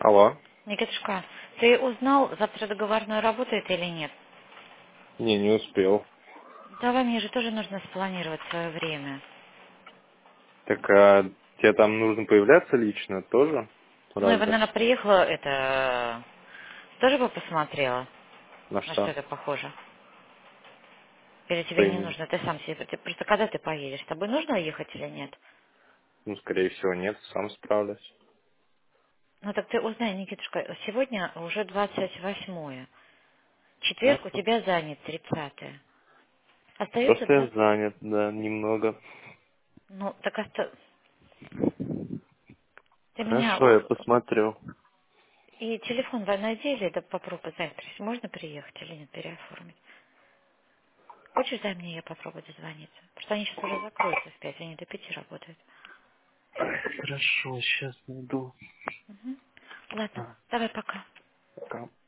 Алло. Никитушка, ты узнал, завтра договорной работает или нет? Не успел. Давай, мне же тоже нужно спланировать свое время. Так, а тебе там нужно появляться лично тоже? Ну, я бы, Разве? наверное, приехала, тоже бы посмотрела, На на что что? это похоже. Или Что тебе не именно? нужно, ты сам себе, ты просто когда ты поедешь, с тобой нужно ехать или нет? Ну, скорее всего, нет, сам справлюсь. Ну, так ты узнай, Никитушка, сегодня уже 28-е. Четверг у Ясно. тебя занят, 30-е. Остается Просто я 20... занят, да, немного. Ну, так ты меня... Хорошо, я посмотрю. И телефон вы найди или да попробуй завтра. Можно приехать или нет, переоформить? Хочешь, дай мне, я попробую дозвониться? Потому что они сейчас уже закроются в 5, они до 5 работают. Хорошо, сейчас найду. Ладно, А, давай пока. пока.